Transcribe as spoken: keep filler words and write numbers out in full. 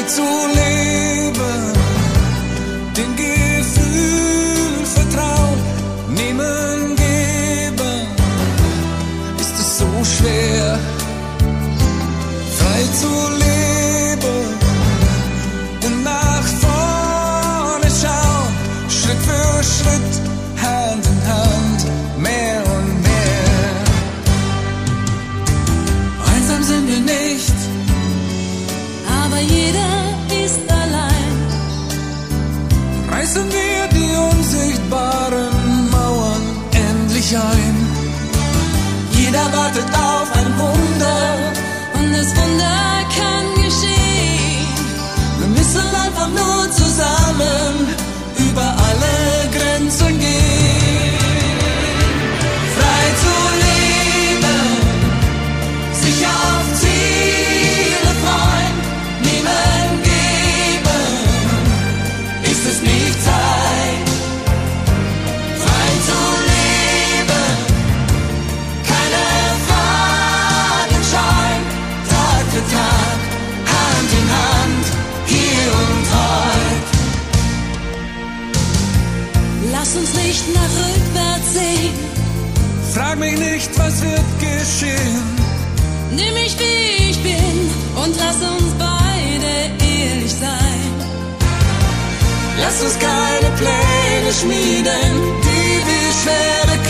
zu leben, dem Gefühl vertrauen, nehmen, geben, ist es so schwer, frei zu leben und nach vorne schauen, Schritt für Schritt, Hand in Hand, mehr und mehr. Einsam sind wir nicht, aber jeder ist allein. Reißen wir die unsichtbaren Mauern endlich ein. Jeder wartet auf ein Wunder und das Wunder kann geschehen. Wir müssen einfach nur zusammen über alle Grenzen gehen. Frei zu leben, sich auf Ziele freuen, nehmen, geben, ist es nicht Zeit. Frei zu leben, keine Fragen scheuen, Tag für Tag, Hand in Hand, hier und heute. Lass uns nicht nach rückwärts sehen. Frag mich nicht, was wird geschehen. Nimm mich wie ich bin und lass uns beide ehrlich sein. Lass uns keine Pläne schmieden, die wir schwere